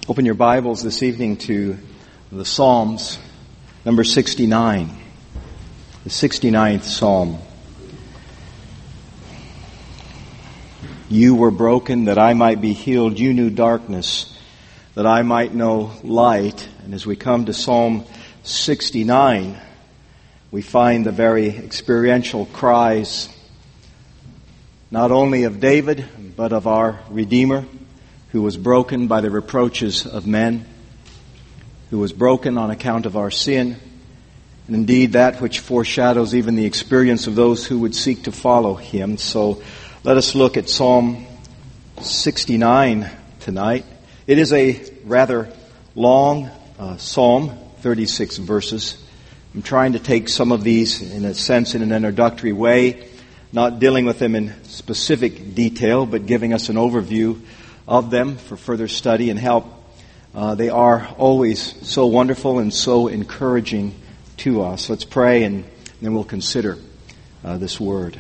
Open your Bibles this evening to the Psalms, number 69, the 69th Psalm. You were broken that I might be healed. You knew darkness that I might know light. And as we come to Psalm 69, we find the very experiential cries not only of David, but of our Redeemer, who was broken by the reproaches of men, who was broken on account of our sin, and indeed that which foreshadows even the experience of those who would seek to follow Him. So let us look at Psalm 69 tonight. It is a rather long psalm, 36 verses. I'm trying to take some of these, in a sense, in an introductory way, not dealing with them in specific detail, but giving us an overview of them for further study and help. They are always so wonderful and so encouraging to us. Let's pray and then we'll consider this word.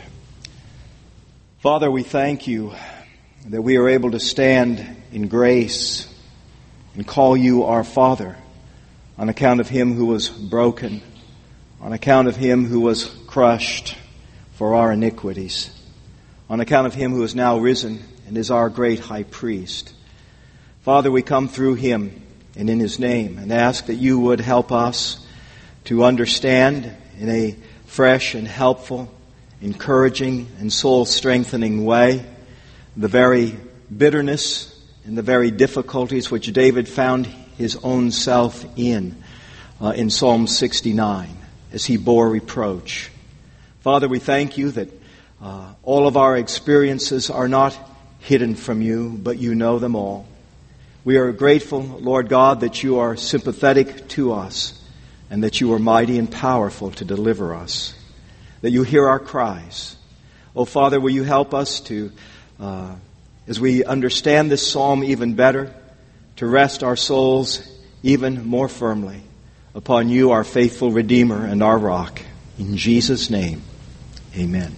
Father, we thank you that we are able to stand in grace and call you our Father on account of Him who was broken, on account of Him who was crushed for our iniquities, on account of Him who is now risen and is our great high priest. Father, we come through Him and in His name and ask that you would help us to understand in a fresh and helpful, encouraging and soul-strengthening way the very bitterness and the very difficulties which David found his own self in Psalm 69 as he bore reproach. Father, we thank you that all of our experiences are not hidden from you, but you know them all. We are grateful, Lord God, that you are sympathetic to us and that you are mighty and powerful to deliver us, that you hear our cries. Oh, Father, will you help us to, as we understand this psalm even better, to rest our souls even more firmly upon you, our faithful Redeemer and our rock. In Jesus' name, amen.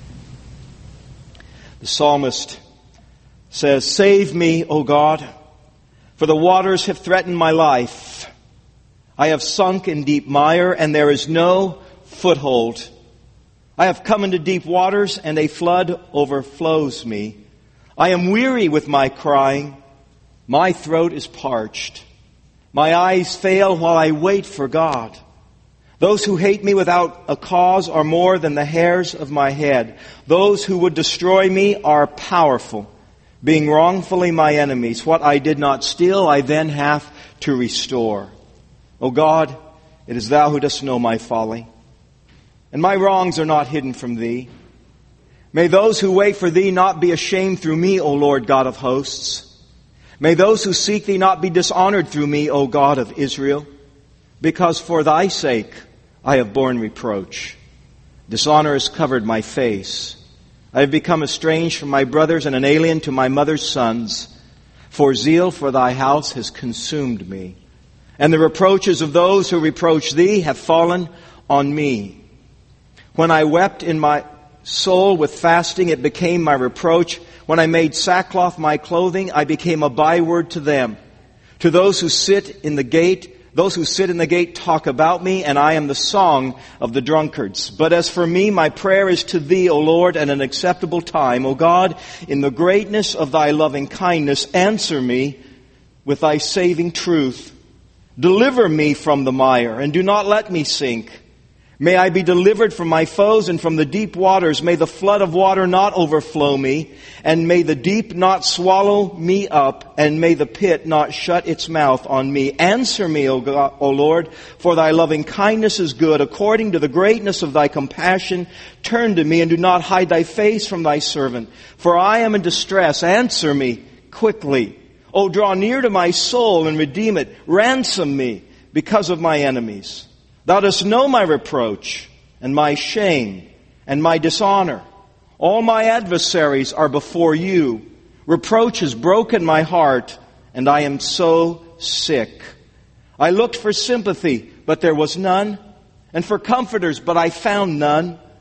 The psalmist says, "Save me, O God, for the waters have threatened my life. I have sunk in deep mire, and there is no foothold. I have come into deep waters, and a flood overflows me. I am weary with my crying. My throat is parched. My eyes fail while I wait for God. Those who hate me without a cause are more than the hairs of my head. Those who would destroy me are powerful, being wrongfully my enemies. What I did not steal, I then have to restore. O God, it is Thou who dost know my folly, and my wrongs are not hidden from Thee. May those who wait for Thee not be ashamed through me, O Lord God of hosts. May those who seek Thee not be dishonored through me, O God of Israel, because for Thy sake I have borne reproach. Dishonor has covered my face. I have become estranged from my brothers and an alien to my mother's sons. For zeal for Thy house has consumed me, and the reproaches of those who reproach Thee have fallen on me. When I wept in my soul with fasting, it became my reproach. When I made sackcloth my clothing, I became a byword to them. To those who sit in the gate talk about me, and I am the song of the drunkards. But as for me, my prayer is to Thee, O Lord, at an acceptable time. O God, in the greatness of Thy loving kindness, answer me with Thy saving truth. Deliver me from the mire, and do not let me sink. May I be delivered from my foes and from the deep waters. May the flood of water not overflow me, and may the deep not swallow me up, and may the pit not shut its mouth on me. Answer me, O God, O Lord, for Thy loving kindness is good. According to the greatness of Thy compassion, turn to me, and do not hide Thy face from Thy servant. For I am in distress. Answer me quickly. O draw near to my soul and redeem it. Ransom me because of my enemies. Thou dost know my reproach and my shame and my dishonor. All my adversaries are before you. Reproach has broken my heart, and I am so sick. I looked for sympathy, but there was none, and for comforters, but I found none.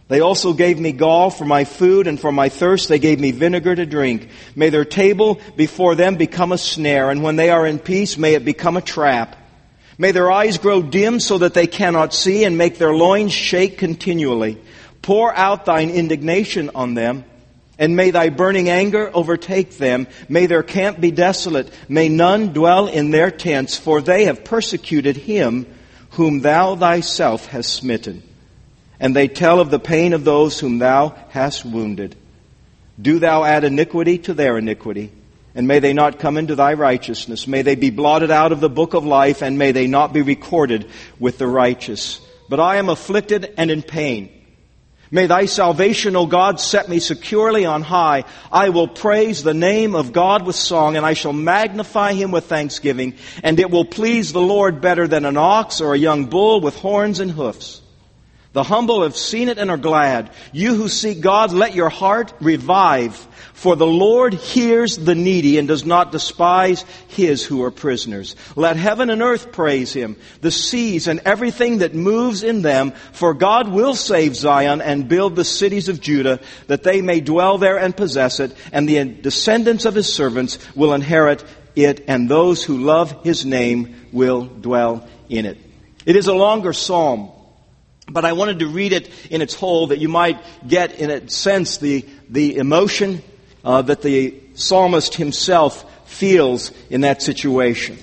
They also gave me gall for my food, and for my thirst they gave me vinegar to drink. May their table before them become a snare, and when they are in peace, may it become a trap. May their eyes grow dim so that they cannot see, and make their loins shake continually. Pour out thine indignation on them, and may thy burning anger overtake them. May their camp be desolate. May none dwell in their tents, for they have persecuted him whom thou thyself hast smitten. And they tell of the pain of those whom thou hast wounded. Do thou add iniquity to their iniquity, and may they not come into thy righteousness. May they be blotted out of the book of life, and may they not be recorded with the righteous. But I am afflicted and in pain. May thy salvation, O God, set me securely on high. I will praise the name of God with song, and I shall magnify him with thanksgiving. And it will please the Lord better than an ox or a young bull with horns and hoofs. The humble have seen it and are glad. You who seek God, let your heart revive. For the Lord hears the needy and does not despise his who are prisoners. Let heaven and earth praise him, the seas and everything that moves in them. For God will save Zion and build the cities of Judah, that they may dwell there and possess it. And the descendants of his servants will inherit it, and those who love his name will dwell in it. It is a longer psalm, but I wanted to read it in its whole, that you might get in a sense the emotion that the psalmist himself feels in that situation.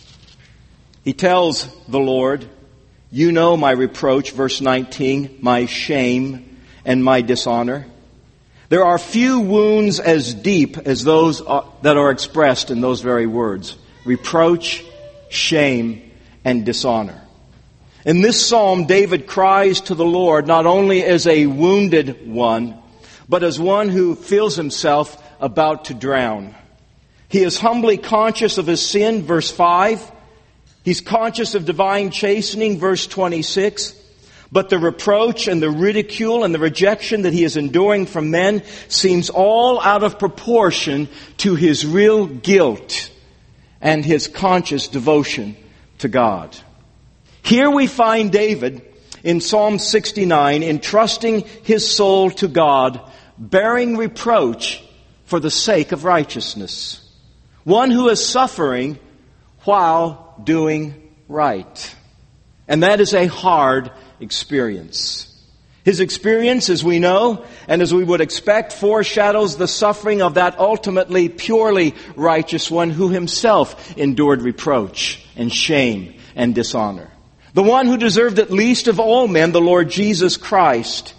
He tells the Lord, you know my reproach, verse 19, my shame and my dishonor. There are few wounds as deep as those that are expressed in those very words. Reproach, shame, and dishonor. In this psalm, David cries to the Lord not only as a wounded one, but as one who feels himself about to drown. He is humbly conscious of his sin, verse 5. He's conscious of divine chastening, verse 26. But the reproach and the ridicule and the rejection that he is enduring from men seems all out of proportion to his real guilt and his conscious devotion to God. Here we find David in Psalm 69 entrusting his soul to God, bearing reproach for the sake of righteousness. One who is suffering while doing right. And that is a hard experience. His experience, as we know, and as we would expect, foreshadows the suffering of that ultimately purely righteous one who himself endured reproach and shame and dishonor. The one who deserved it least of all men, the Lord Jesus Christ.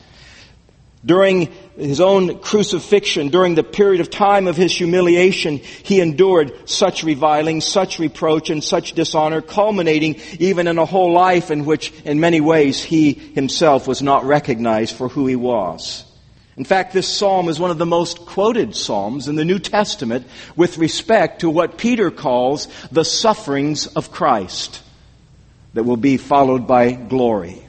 During his own crucifixion, during the period of time of his humiliation, he endured such reviling, such reproach, and such dishonor, culminating even in a whole life in which, in many ways, he himself was not recognized for who he was. In fact, this psalm is one of the most quoted psalms in the New Testament with respect to what Peter calls the sufferings of Christ that will be followed by glory.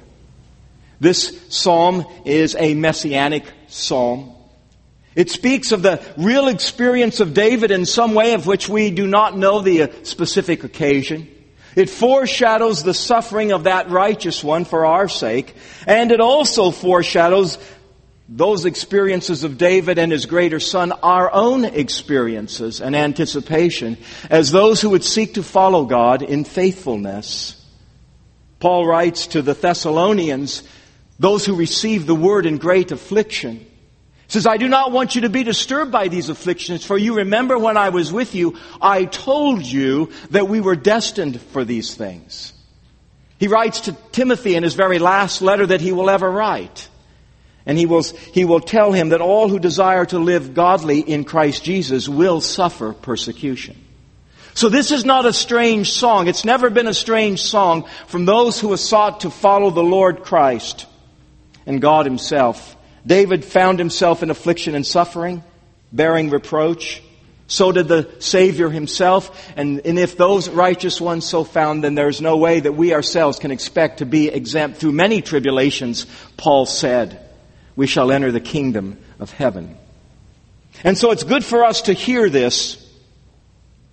This psalm is a messianic psalm. It speaks of the real experience of David in some way of which we do not know the specific occasion. It foreshadows the suffering of that righteous one for our sake, and it also foreshadows those experiences of David and his greater son, our own experiences and anticipation as those who would seek to follow God in faithfulness. Paul writes to the Thessalonians, those who receive the word in great affliction. He says, I do not want you to be disturbed by these afflictions, for you remember when I was with you, I told you that we were destined for these things. He writes to Timothy in his very last letter that he will ever write. And he will tell him that all who desire to live godly in Christ Jesus will suffer persecution. So this is not a strange song. It's never been a strange song from those who have sought to follow the Lord Christ and God himself. David found himself in affliction and suffering, bearing reproach. So did the Savior himself. And if those righteous ones so found, then there's no way that we ourselves can expect to be exempt through many tribulations, Paul said. We shall enter the kingdom of heaven. And so it's good for us to hear this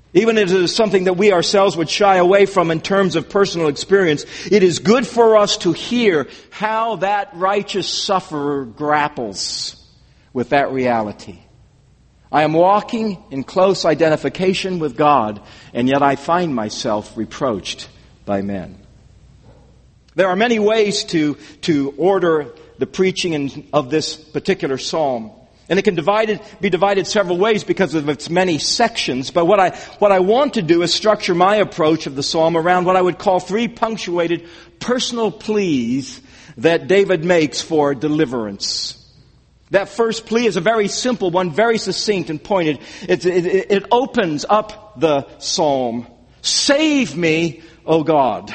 Even if it is something that we ourselves would shy away from in terms of personal experience, it is good for us to hear how that righteous sufferer grapples with that reality. I am walking in close identification with God, and yet I find myself reproached by men. There are many ways to order the preaching of this particular psalm. And it can be divided several ways because of its many sections. But what I want to do is structure my approach of the psalm around what I would call 3 punctuated personal pleas that David makes for deliverance. That first plea is a very simple one, very succinct and pointed. It opens up the psalm. Save me, O God.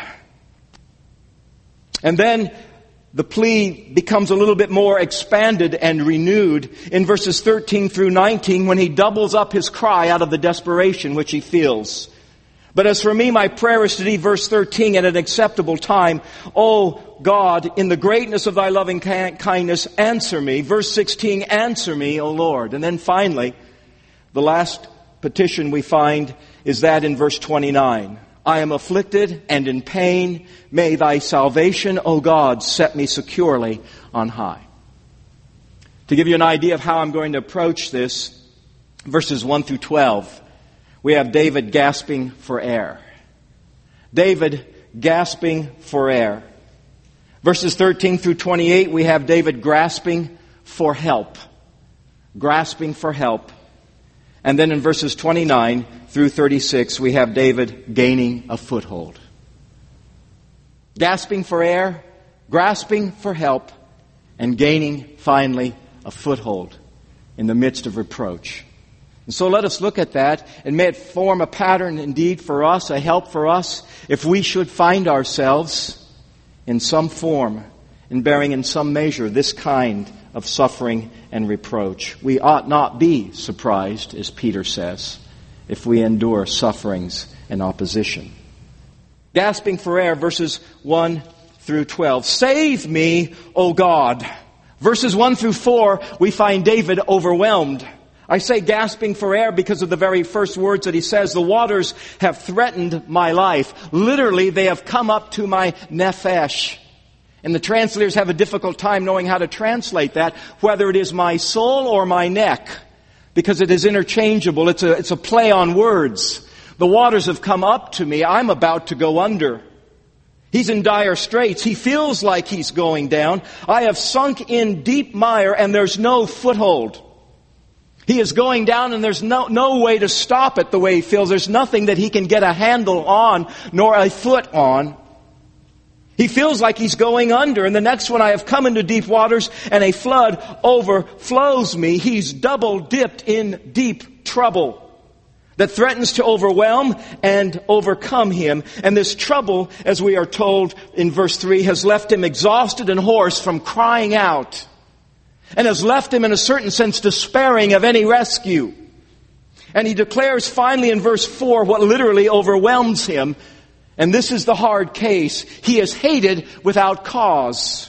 And then the plea becomes a little bit more expanded and renewed in verses 13 through 19 when he doubles up his cry out of the desperation which he feels. But as for me, my prayer is to thee, verse 13, at an acceptable time. O God, in the greatness of thy loving kindness, answer me. Verse 16, answer me, O Lord. And then finally, the last petition we find is that in verse 29. I am afflicted and in pain. May thy salvation, O God, set me securely on high. To give you an idea of how I'm going to approach this, verses 1 through 12, we have David gasping for air. David gasping for air. Verses 13 through 28, we have David grasping for help. Grasping for help. And then in verses 29 through 36, we have David gaining a foothold. Gasping for air, grasping for help, and gaining, finally, a foothold in the midst of reproach. And so let us look at that, and may it form a pattern indeed for us, a help for us, if we should find ourselves in some form, in bearing in some measure this kind of suffering and reproach. We ought not be surprised, as Peter says, if we endure sufferings and opposition. Gasping for air, verses 1 through 12. Save me, O God. Verses 1 through 4, we find David overwhelmed. I say gasping for air because of the very first words that he says. The waters have threatened my life. Literally, they have come up to my nephesh. And the translators have a difficult time knowing how to translate that, whether it is my soul or my neck, because it is interchangeable. It's a play on words. The waters have come up to me. I'm about to go under. He's in dire straits. He feels like he's going down. I have sunk in deep mire and there's no foothold. He is going down and there's no way to stop it the way he feels. There's nothing that he can get a handle on nor a foot on. He feels like he's going under. And the next one, I have come into deep waters and a flood overflows me. He's double dipped in deep trouble that threatens to overwhelm and overcome him. And this trouble, as we are told in verse 3, has left him exhausted and hoarse from crying out, and has left him in a certain sense despairing of any rescue. And he declares finally in verse 4 what literally overwhelms him. And this is the hard case. He is hated without cause.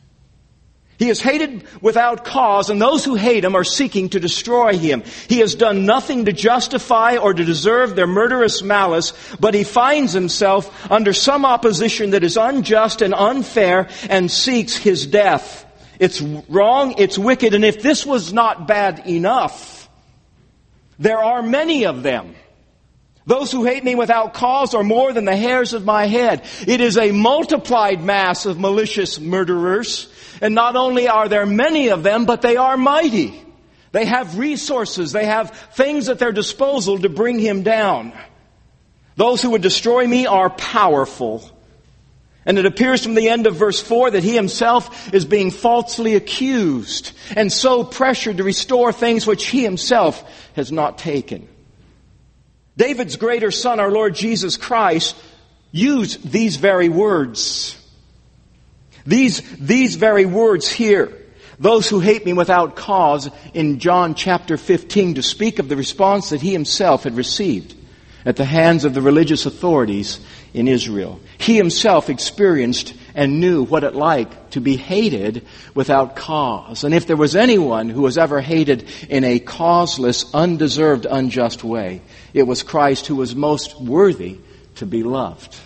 He is hated without cause, and those who hate him are seeking to destroy him. He has done nothing to justify or to deserve their murderous malice, but he finds himself under some opposition that is unjust and unfair and seeks his death. It's wrong, it's wicked, and if this was not bad enough, there are many of them. Those who hate me without cause are more than the hairs of my head. It is a multiplied mass of malicious murderers. And not only are there many of them, but they are mighty. They have resources. They have things at their disposal to bring him down. Those who would destroy me are powerful. And it appears from the end of verse 4 that he himself is being falsely accused and so pressured to restore things which he himself has not taken. David's greater son, our Lord Jesus Christ, used these very words. These very words here. Those who hate me without cause in John chapter 15 to speak of the response that he himself had received at the hands of the religious authorities in Israel. He himself experienced and knew what it like to be hated without cause. And if there was anyone who was ever hated in a causeless, undeserved, unjust way, it was Christ, who was most worthy to be loved.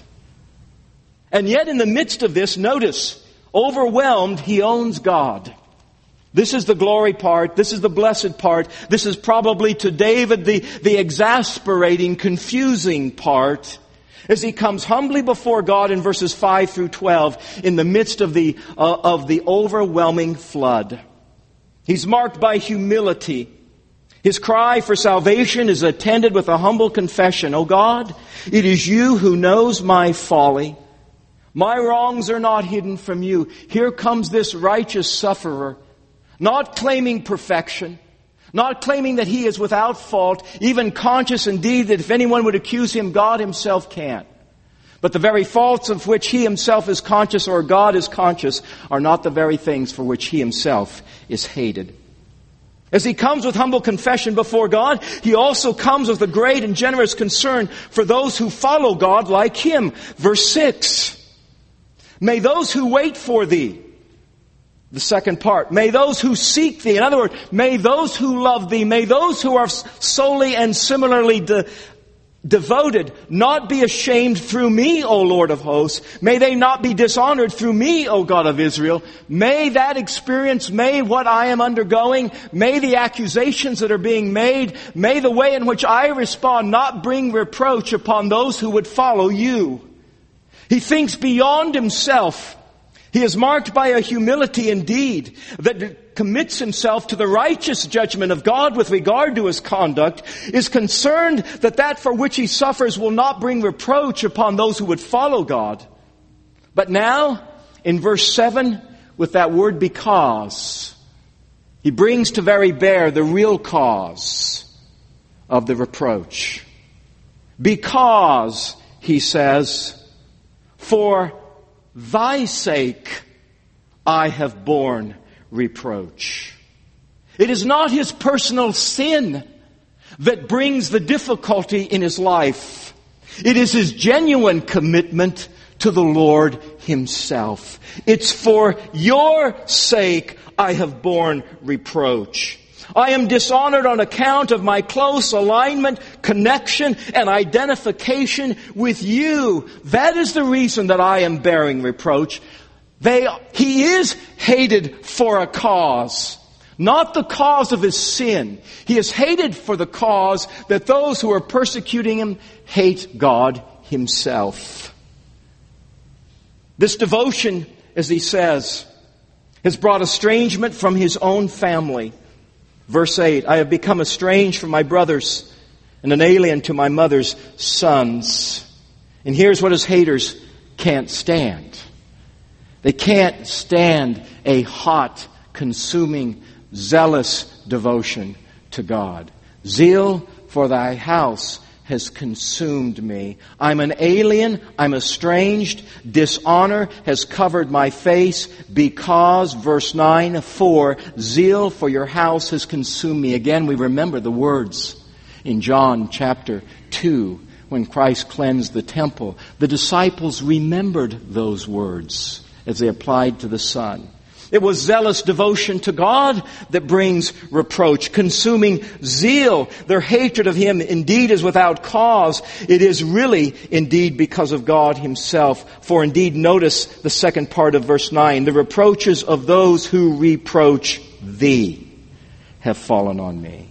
And yet in the midst of this, notice, overwhelmed, he owns God. This is the glory part. This is the blessed part. This is probably to David the exasperating, confusing part, as he comes humbly before God in verses 5 through 12 in the midst of the overwhelming flood. He's marked by humility. His cry for salvation is attended with a humble confession. "O God, it is you who knows my folly. My wrongs are not hidden from you." Here comes this righteous sufferer, not claiming perfection, not claiming that he is without fault, even conscious indeed that if anyone would accuse him, God himself can't. But the very faults of which he himself is conscious, or God is conscious, are not the very things for which he himself is hated. As he comes with humble confession before God, he also comes with a great and generous concern for those who follow God like him. Verse 6, "May those who wait for thee," the second part, "may those who seek thee," in other words, may those who love thee, may those who are solely and similarly devoted not be ashamed through me, O Lord of hosts. May they not be dishonored through me, O God of Israel. May that experience, may what I am undergoing, may the accusations that are being made, may the way in which I respond not bring reproach upon those who would follow you. He thinks beyond himself. He is marked by a humility indeed that commits himself to the righteous judgment of God with regard to his conduct, is concerned that that for which he suffers will not bring reproach upon those who would follow God. But now, in verse 7, with that word because, he brings to very bear the real cause of the reproach. Because, he says, for thy sake I have borne reproach. It is not his personal sin that brings the difficulty in his life. It is his genuine commitment to the Lord himself. It's for your sake I have borne reproach. I am dishonored on account of my close alignment, connection, and identification with you. That is the reason that I am bearing reproach. He is hated for a cause, not the cause of his sin. He is hated for the cause that those who are persecuting him hate God himself. This devotion, as he says, has brought estrangement from his own family. Verse 8, I have become estranged from my brothers and an alien to my mother's sons. And here's what his haters can't stand. They can't stand a hot, consuming, zealous devotion to God. Zeal for thy house has consumed me. I'm an alien. I'm estranged. Dishonor has covered my face because, verse 9, for zeal for your house has consumed me. Again, we remember the words in John chapter 2 when Christ cleansed the temple. The disciples remembered those words as they applied to the Son. It was zealous devotion to God that brings reproach, consuming zeal. Their hatred of Him indeed is without cause. It is really indeed because of God Himself. For indeed, notice the second part of verse 9. The reproaches of those who reproach Thee have fallen on me.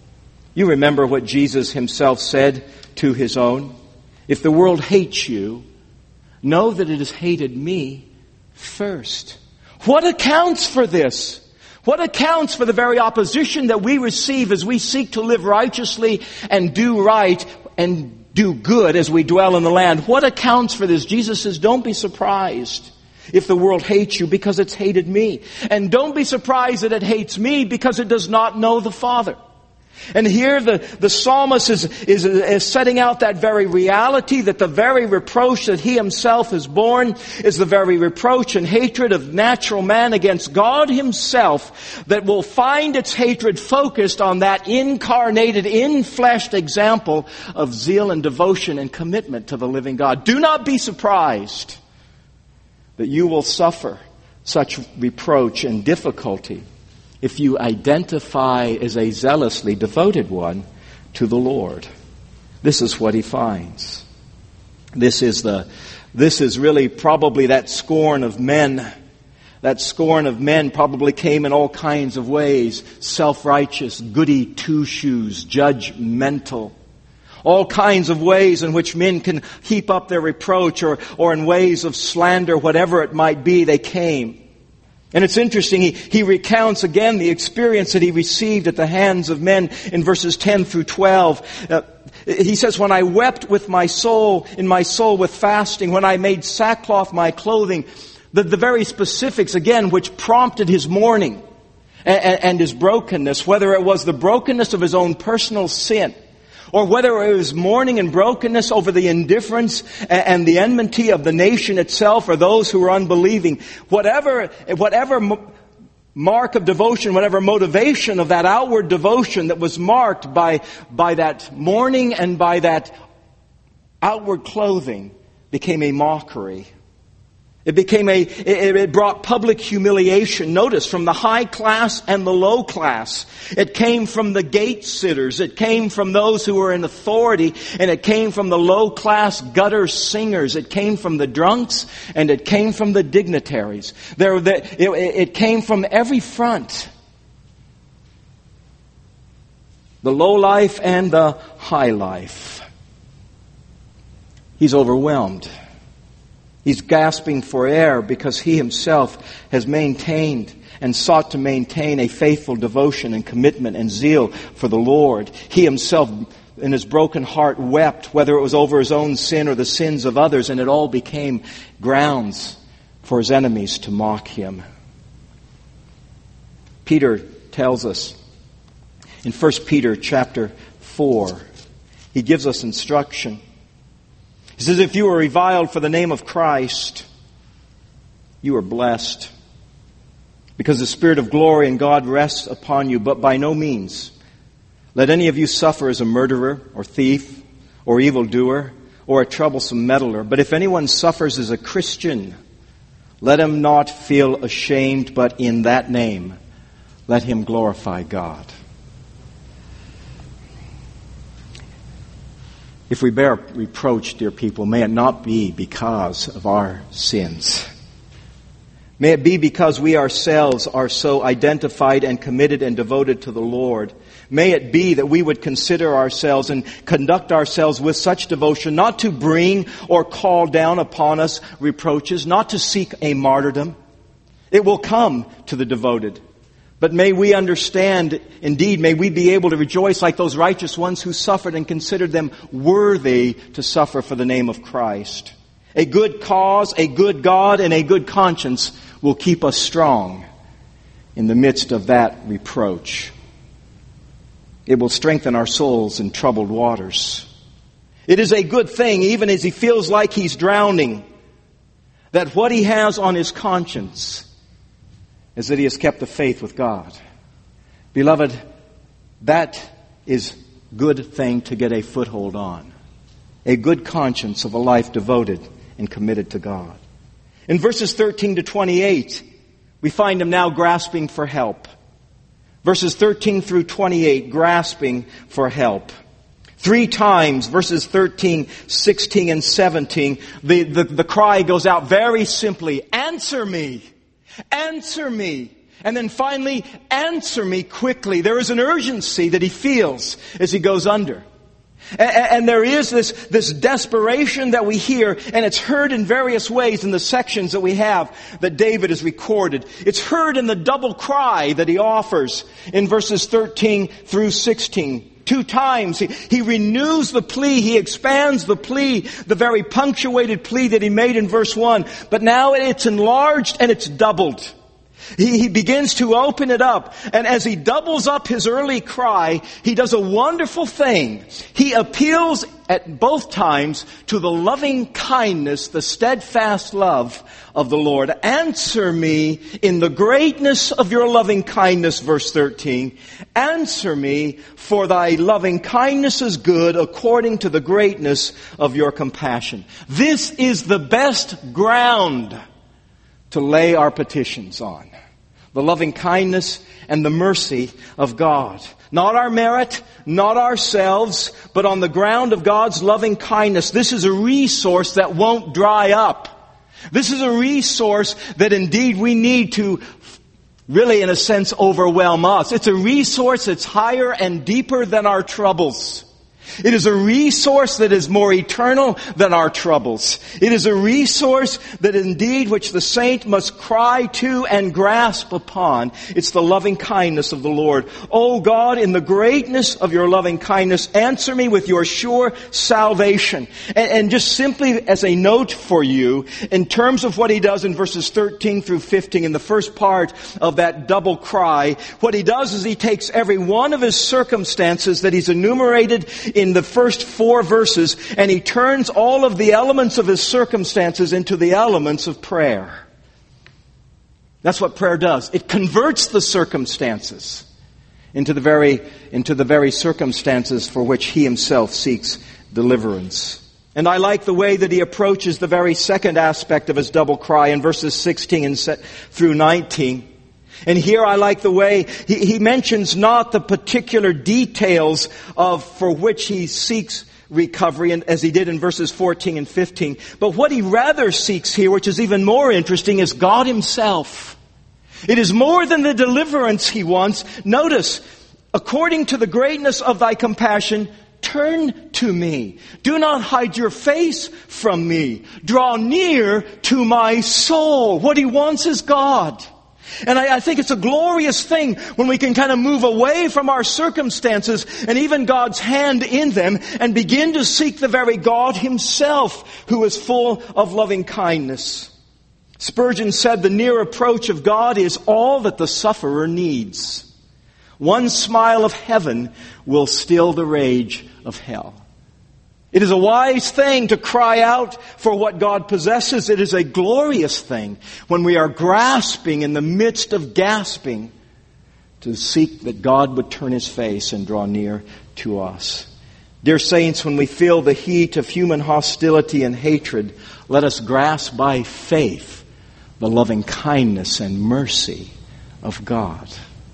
You remember what Jesus Himself said to His own? If the world hates you, know that it has hated me first. What accounts for this? What accounts for the very opposition that we receive as we seek to live righteously and do right and do good as we dwell in the land? What accounts for this? Jesus says, don't be surprised if the world hates you because it's hated me. And don't be surprised that it hates me because it does not know the Father. And here the psalmist is setting out that very reality, that the very reproach that he himself has borne is the very reproach and hatred of natural man against God Himself that will find its hatred focused on that incarnated, in-fleshed example of zeal and devotion and commitment to the living God. Do not be surprised that you will suffer such reproach and difficulty if you identify as a zealously devoted one to the Lord. This is what he finds. This is really probably that scorn of men. That scorn of men probably came in all kinds of ways. Self-righteous, goody two-shoes, judgmental. All kinds of ways in which men can heap up their reproach or in ways of slander, whatever it might be, they came. And it's interesting, he recounts again the experience that he received at the hands of men in verses 10 through 12. He says, when I wept in my soul with fasting, when I made sackcloth my clothing, the very specifics again which prompted his mourning and his brokenness, whether it was the brokenness of his own personal sin, or whether it was mourning and brokenness over the indifference and the enmity of the nation itself or those who were unbelieving. Whatever mark of devotion, whatever motivation of that outward devotion that was marked by that mourning and by that outward clothing became a mockery. It brought public humiliation. Notice, from the high class and the low class. It came from the gate sitters. It came from those who were in authority. And it came from the low class gutter singers. It came from the drunks and it came from the dignitaries. It came from every front. The low life and the high life. He's overwhelmed. He's gasping for air because he himself has maintained and sought to maintain a faithful devotion and commitment and zeal for the Lord. He himself, in his broken heart, wept, whether it was over his own sin or the sins of others, and it all became grounds for his enemies to mock him. Peter tells us in 1 Peter chapter 4, he gives us instruction. He says, if you are reviled for the name of Christ, you are blessed, because the Spirit of glory and God rests upon you. But by no means let any of you suffer as a murderer or thief or evildoer or a troublesome meddler. But if anyone suffers as a Christian, let him not feel ashamed, but in that name let him glorify God. If we bear reproach, dear people, may it not be because of our sins. May it be because we ourselves are so identified and committed and devoted to the Lord. May it be that we would consider ourselves and conduct ourselves with such devotion, not to bring or call down upon us reproaches, not to seek a martyrdom. It will come to the devoted. But may we understand, indeed, may we be able to rejoice like those righteous ones who suffered and considered them worthy to suffer for the name of Christ. A good cause, a good God, and a good conscience will keep us strong in the midst of that reproach. It will strengthen our souls in troubled waters. It is a good thing, even as he feels like he's drowning, that what he has on his conscience is that he has kept the faith with God. Beloved, that is a good thing to get a foothold on. A good conscience of a life devoted and committed to God. In verses 13 to 28, we find him now grasping for help. Verses 13 through 28, grasping for help. 3 times, verses 13, 16, and 17, the cry goes out very simply, answer me. Answer me. And then finally, answer me quickly. There is an urgency that he feels as he goes under. And there is this desperation that we hear, and it's heard in various ways in the sections that we have that David has recorded. It's heard in the double cry that he offers in verses 13 through 16. 2 times he renews the plea, he expands the plea, the very punctuated plea that he made in verse 1. But now it's enlarged and it's doubled. He begins to open it up. And as he doubles up his early cry, he does a wonderful thing. He appeals at both times to the loving kindness, the steadfast love of the Lord. Answer me in the greatness of your loving kindness, verse 13. Answer me, for thy loving kindness is good according to the greatness of your compassion. This is the best ground to lay our petitions on. The loving kindness and the mercy of God. Not our merit, not ourselves, but on the ground of God's loving kindness. This is a resource that won't dry up. This is a resource that indeed we need to really, in a sense, overwhelm us. It's a resource that's higher and deeper than our troubles. It is a resource that is more eternal than our troubles. It is a resource that indeed which the saint must cry to and grasp upon. It's the loving kindness of the Lord. O God, in the greatness of your loving kindness, answer me with your sure salvation. And just simply as a note for you, in terms of what he does in verses 13 through 15, in the first part of that double cry, what he does is he takes every one of his circumstances that he's enumerated in the first 4 verses, and he turns all of the elements of his circumstances into the elements of prayer. That's what prayer does. It converts the circumstances into the very circumstances for which he himself seeks deliverance. And I like the way that he approaches the very second aspect of his double cry in verses 16 through 19. And here I like the way he mentions not the particular details for which he seeks recovery, as he did in verses 14 and 15. But what he rather seeks here, which is even more interesting, is God himself. It is more than the deliverance he wants. Notice, according to the greatness of thy compassion, turn to me. Do not hide your face from me. Draw near to my soul. What he wants is God. And I think it's a glorious thing when we can kind of move away from our circumstances and even God's hand in them and begin to seek the very God himself who is full of loving kindness. Spurgeon said the near approach of God is all that the sufferer needs. One smile of heaven will still the rage of hell. It is a wise thing to cry out for what God possesses. It is a glorious thing when we are grasping in the midst of gasping to seek that God would turn his face and draw near to us. Dear saints, when we feel the heat of human hostility and hatred, let us grasp by faith the loving kindness and mercy of God.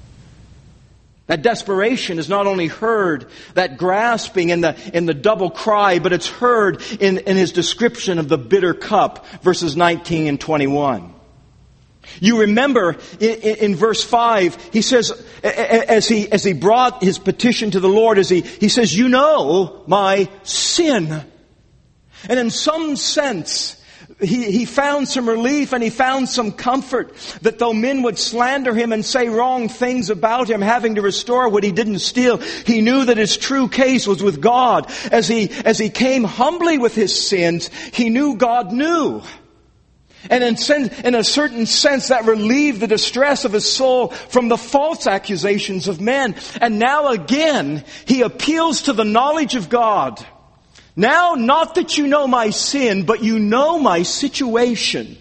That desperation is not only heard, that grasping in the double cry, but it's heard in his description of the bitter cup, verses 19 and 21. You remember in verse 5, he says, as he brought his petition to the Lord, he says, you know my sin. And in some sense, he found some relief and he found some comfort that though men would slander him and say wrong things about him, having to restore what he didn't steal, he knew that his true case was with God. As he came humbly with his sins, he knew God knew. And in a certain sense, that relieved the distress of his soul from the false accusations of men. And now again, he appeals to the knowledge of God. Now, not that you know my sin, but you know my situation.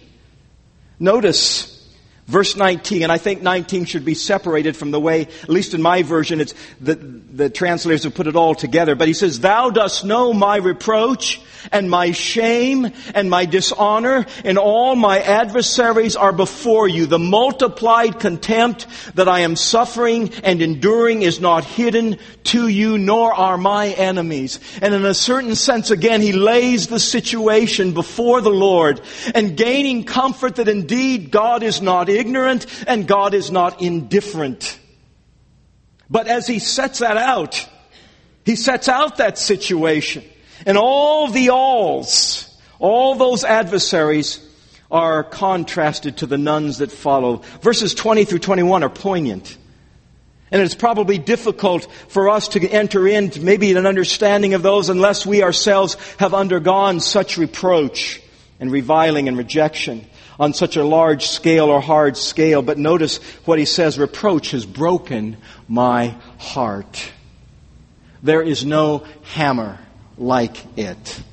Notice verse 19, and I think 19 should be separated from the way, at least in my version, it's the translators have put it all together. But he says, thou dost know my reproach and my shame and my dishonor, and all my adversaries are before you. The multiplied contempt that I am suffering and enduring is not hidden to you, nor are my enemies. And in a certain sense, again, he lays the situation before the Lord, and gaining comfort that indeed God is not ignorant and God is not indifferent. But as he sets that out, he sets out that situation. And all the alls, all those adversaries are contrasted to the nones that follow. Verses 20 through 21 are poignant. And it's probably difficult for us to enter into maybe an understanding of those unless we ourselves have undergone such reproach and reviling and rejection on such a large scale or hard scale. But notice what he says, reproach has broken my heart. There is no hammer like it.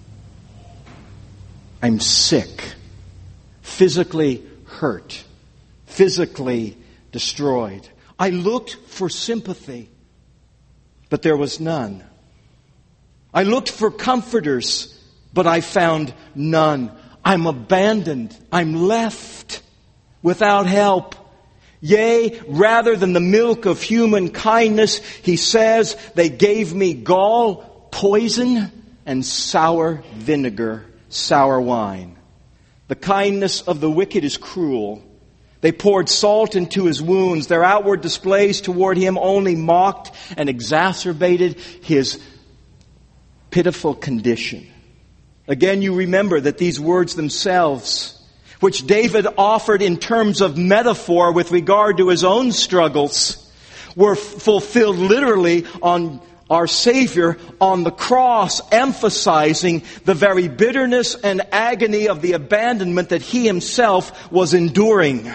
I'm sick, physically hurt, physically destroyed. I looked for sympathy, but there was none. I looked for comforters, but I found none. I'm abandoned. I'm left without help. Yea, rather than the milk of human kindness, he says, they gave me gall, poison, and sour vinegar, sour wine. The kindness of the wicked is cruel. They poured salt into his wounds. Their outward displays toward him only mocked and exacerbated his pitiful condition. Again, you remember that these words themselves, which David offered in terms of metaphor with regard to his own struggles, were fulfilled literally on our Savior on the cross, emphasizing the very bitterness and agony of the abandonment that he himself was enduring.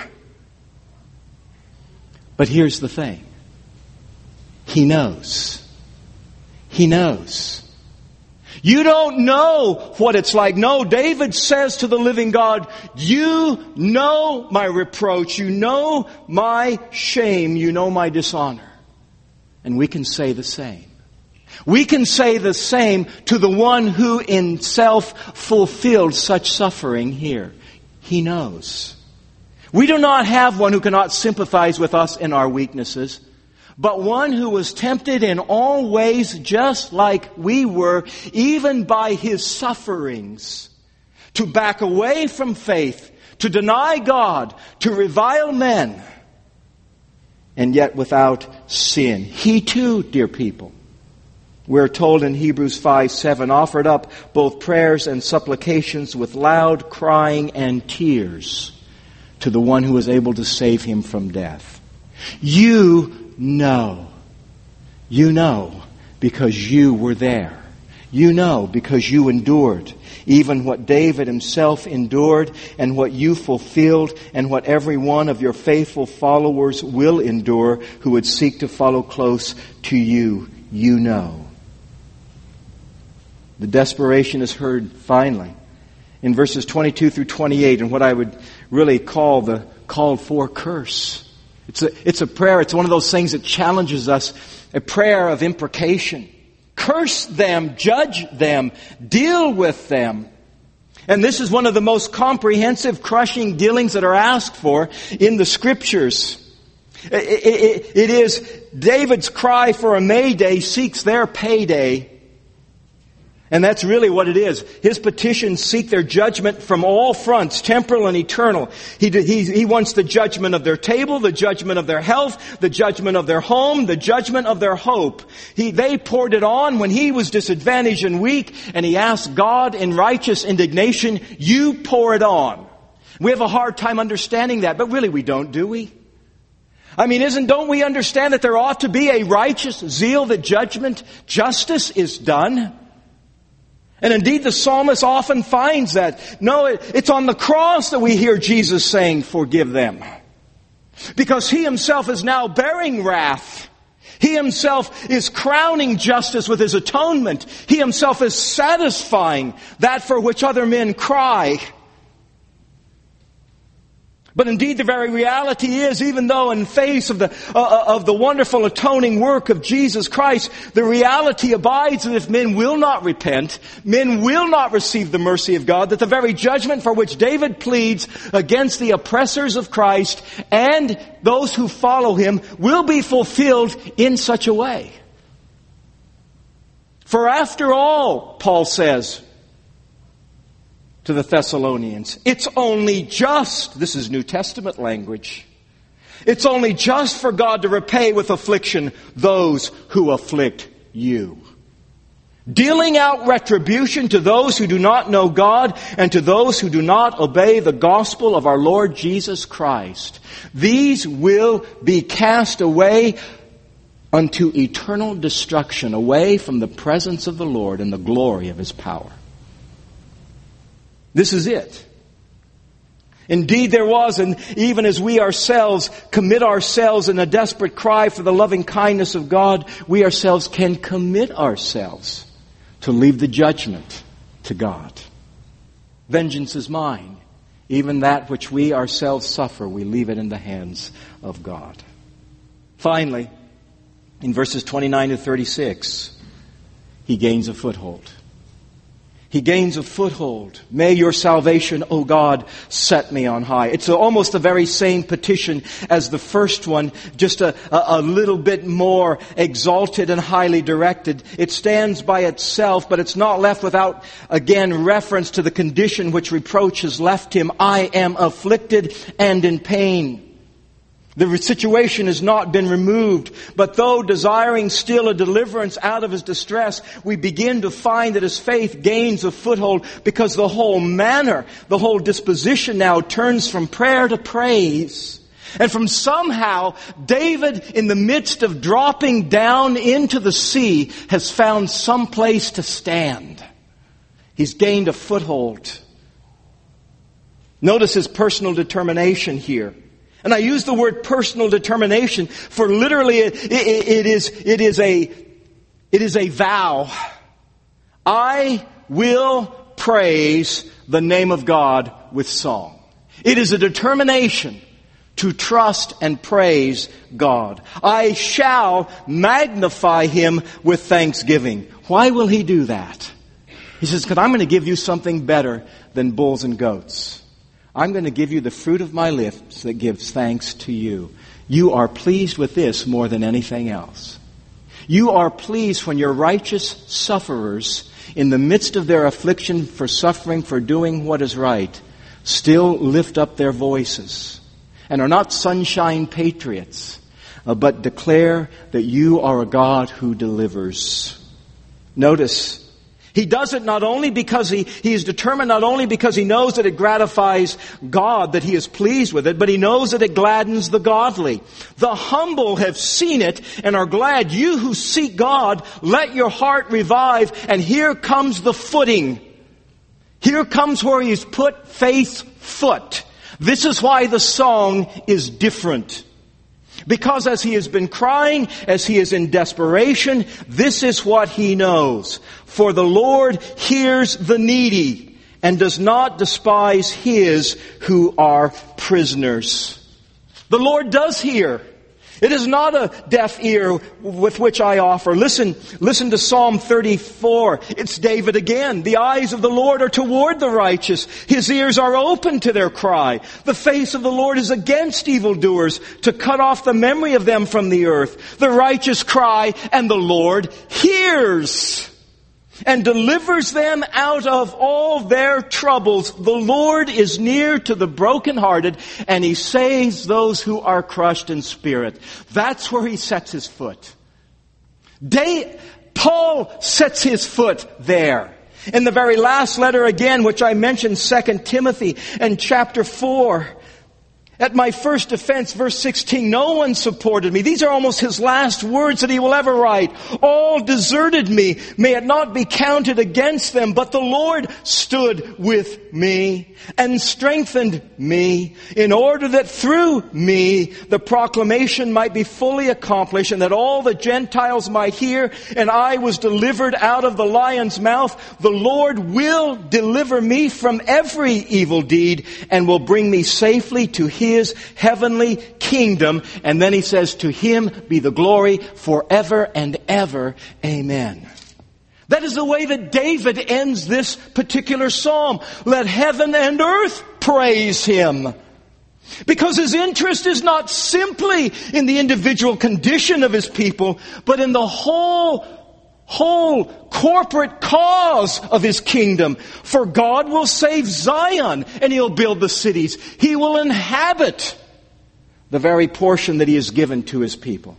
But here's the thing. He knows. He knows. You don't know what it's like. No, David says to the living God, you know my reproach. You know my shame. You know my dishonor. And we can say the same. We can say the same to the one who in self fulfilled such suffering here. He knows. We do not have one who cannot sympathize with us in our weaknesses, but one who was tempted in all ways just like we were, even by his sufferings, to back away from faith, to deny God, to revile men, and yet without sin. He too, dear people, we're told in Hebrews 5:7, offered up both prayers and supplications with loud crying and tears to the one who was able to save him from death. You know because you were there. You know because you endured even what David himself endured and what you fulfilled and what every one of your faithful followers will endure who would seek to follow close to you. You know. The desperation is heard finally in verses 22 through 28 in what I would really call the called for curse. It's a prayer. It's one of those things that challenges us. A prayer of imprecation. Curse them, judge them, deal with them. And this is one of the most comprehensive, crushing dealings that are asked for in the Scriptures. It is David's cry for a mayday seeks their payday. And that's really what it is. His petitions seek their judgment from all fronts, temporal and eternal. He wants the judgment of their table, the judgment of their health, the judgment of their home, the judgment of their hope. They poured it on when he was disadvantaged and weak, and he asked God in righteous indignation, you pour it on. We have a hard time understanding that, but really we don't, do we? I mean, don't we understand that there ought to be a righteous zeal that justice is done? And indeed, the psalmist often finds that. No, it's on the cross that we hear Jesus saying, forgive them. Because he himself is now bearing wrath. He himself is crowning justice with his atonement. He himself is satisfying that for which other men cry. But indeed, the very reality is, even though in face of the wonderful atoning work of Jesus Christ, the reality abides that if men will not repent, men will not receive the mercy of God, that the very judgment for which David pleads against the oppressors of Christ and those who follow him will be fulfilled in such a way. For after all, Paul says to the Thessalonians, it's only just, this is New Testament language, it's only just for God to repay with affliction those who afflict you. Dealing out retribution to those who do not know God and to those who do not obey the gospel of our Lord Jesus Christ. These will be cast away unto eternal destruction, away from the presence of the Lord and the glory of his power. This is it. Indeed there was, and even as we ourselves commit ourselves in a desperate cry for the loving kindness of God, we ourselves can commit ourselves to leave the judgment to God. Vengeance is mine. Even that which we ourselves suffer, we leave it in the hands of God. Finally, in verses 29 to 36, he gains a foothold. He gains a foothold. May your salvation, O God, set me on high. It's almost the very same petition as the first one, just a little bit more exalted and highly directed. It stands by itself, but it's not left without, again, reference to the condition which reproach has left him. I am afflicted and in pain. The situation has not been removed, but though desiring still a deliverance out of his distress, we begin to find that his faith gains a foothold because the whole manner, the whole disposition now turns from prayer to praise. And from somehow, David, in the midst of dropping down into the sea, has found some place to stand. He's gained a foothold. Notice his personal determination here. And I use the word personal determination for literally it is a vow. I will praise the name of God with song. It is a determination to trust and praise God. I shall magnify Him with thanksgiving. Why will He do that? He says, because I'm going to give you something better than bulls and goats. I'm going to give you the fruit of my lips that gives thanks to you. You are pleased with this more than anything else. You are pleased when your righteous sufferers, in the midst of their affliction for suffering for doing what is right, still lift up their voices and are not sunshine patriots, but declare that you are a God who delivers. Notice, he does it not only because he is determined, not only because he knows that it gratifies God, that he is pleased with it, but he knows that it gladdens the godly. The humble have seen it and are glad. You who seek God, let your heart revive. And here comes the footing. Here comes where he's put faith's foot. This is why the song is different. Because as he has been crying, as he is in desperation, this is what he knows. For the Lord hears the needy and does not despise his who are prisoners. The Lord does hear. It is not a deaf ear with which I offer. Listen to Psalm 34. It's David again. The eyes of the Lord are toward the righteous. His ears are open to their cry. The face of the Lord is against evildoers, to cut off the memory of them from the earth. The righteous cry, and the Lord hears and delivers them out of all their troubles. The Lord is near to the brokenhearted, and He saves those who are crushed in spirit. That's where he sets his foot. Paul sets his foot there. In the very last letter again, which I mentioned, 2 Timothy and chapter 4. At my first offense, verse 16, no one supported me. These are almost his last words that he will ever write. All deserted me. May it not be counted against them, but the Lord stood with me and strengthened me in order that through me the proclamation might be fully accomplished and that all the Gentiles might hear, and I was delivered out of the lion's mouth. The Lord will deliver me from every evil deed and will bring me safely to His heavenly kingdom. And then he says, to Him be the glory forever and ever. Amen. That is the way that David ends this particular psalm. Let heaven and earth praise Him. Because his interest is not simply in the individual condition of his people, but in the whole corporate cause of His kingdom. For God will save Zion and He'll build the cities. He will inhabit the very portion that He has given to His people.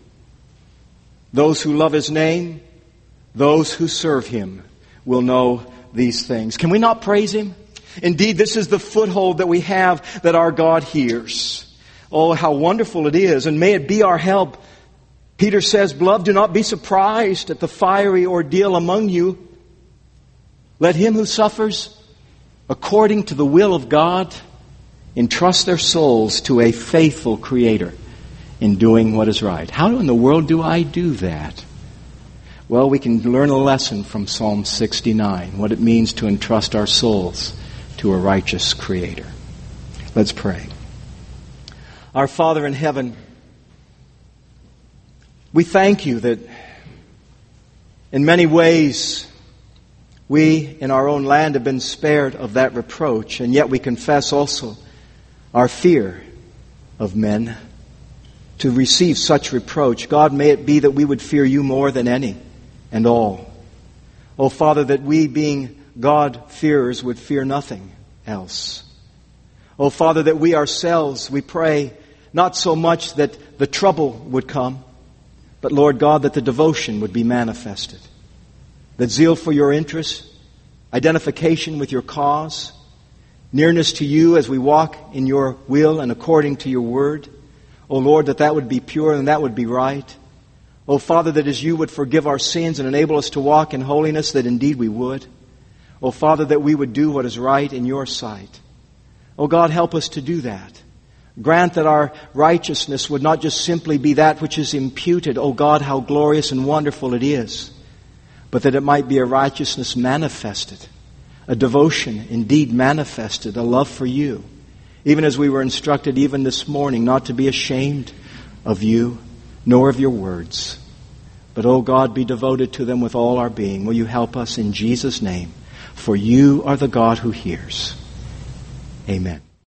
Those who love His name, those who serve Him will know these things. Can we not praise Him? Indeed, this is the foothold that we have, that our God hears. Oh, how wonderful it is, and may it be our help. Peter says, beloved, do not be surprised at the fiery ordeal among you. Let him who suffers according to the will of God entrust their souls to a faithful Creator in doing what is right. How in the world do I do that? Well, we can learn a lesson from Psalm 69, what it means to entrust our souls to a righteous Creator. Let's pray. Our Father in heaven, we thank You that in many ways We in our own land have been spared of that reproach, and yet we confess also our fear of men to receive such reproach. God, may it be that we would fear you more than any and all. Oh, Father, that we, being God-fearers, would fear nothing else. Oh, Father, that we ourselves, we pray, not so much that the trouble would come, but, Lord God, that the devotion would be manifested. That zeal for your interest, identification with your cause, nearness to you as we walk in your will and according to your word. Oh, Lord, that would be pure and that would be right. Oh, Father, that as you would forgive our sins and enable us to walk in holiness, that indeed we would. Oh, Father, that we would do what is right in your sight. Oh, God, help us to do that. Grant that our righteousness would not just simply be that which is imputed. Oh, God, how glorious and wonderful it is. But that it might be a righteousness manifested, a devotion indeed manifested, a love for you. Even as we were instructed even this morning not to be ashamed of you, nor of your words. But, oh God, be devoted to them with all our being. Will you help us in Jesus' name? For you are the God who hears. Amen.